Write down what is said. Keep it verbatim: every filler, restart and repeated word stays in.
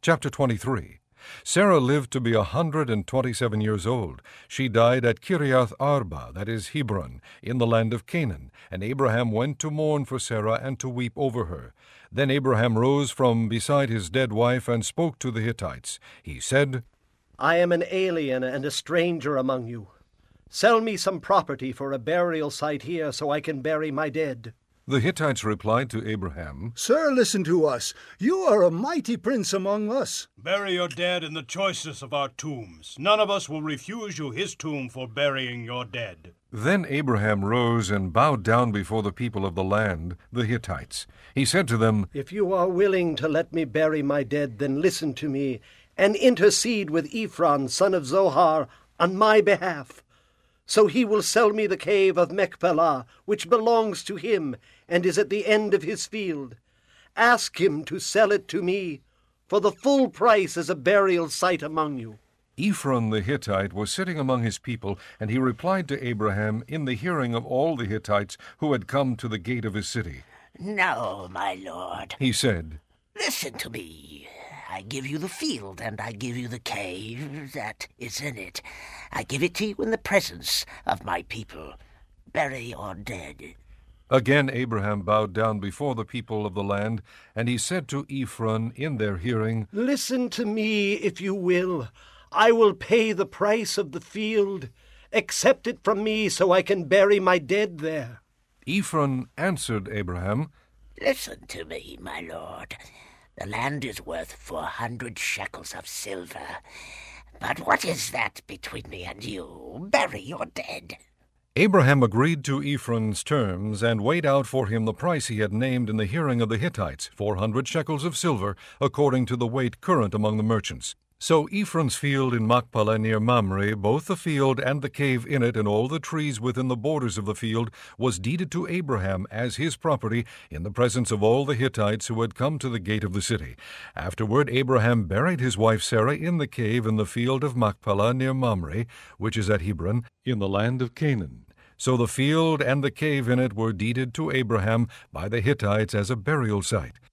Chapter twenty-three. Sarah lived to be a hundred and twenty-seven years old. She died at Kiriath Arba, that is Hebron, in the land of Canaan. And Abraham went to mourn for Sarah and to weep over her. Then Abraham rose from beside his dead wife and spoke to the Hittites. He said, I am an alien and a stranger among you. Sell me some property for a burial site here so I can bury my dead. The Hittites replied to Abraham, Sir, listen to us. You are a mighty prince among us. Bury your dead in the choicest of our tombs. None of us will refuse you his tomb for burying your dead. Then Abraham rose and bowed down before the people of the land, the Hittites. He said to them, If you are willing to let me bury my dead, then listen to me, and intercede with Ephron, son of Zohar, on my behalf. So he will sell me the cave of Machpelah, which belongs to him, and is at the end of his field. Ask him to sell it to me, for the full price as a burial site among you. Ephron the Hittite was sitting among his people, and he replied to Abraham in the hearing of all the Hittites who had come to the gate of his city. No, my lord, He said, listen to me. I give you the field, and I give you the cave that is in it. I give it to you in the presence of my people. Bury your dead. Again Abraham bowed down before the people of the land, and he said to Ephron in their hearing, Listen to me, if you will. I will pay the price of the field. Accept it from me so I can bury my dead there. Ephron answered Abraham, Listen to me, my lord. The land is worth four hundred shekels of silver. But what is that between me and you? Bury your dead. Abraham agreed to Ephron's terms and weighed out for him the price he had named in the hearing of the Hittites, four hundred shekels of silver, according to the weight current among the merchants. So Ephron's field in Machpelah near Mamre, both the field and the cave in it and all the trees within the borders of the field, was deeded to Abraham as his property in the presence of all the Hittites who had come to the gate of the city. Afterward Abraham buried his wife Sarah in the cave in the field of Machpelah near Mamre, which is at Hebron, in the land of Canaan. So the field and the cave in it were deeded to Abraham by the Hittites as a burial site.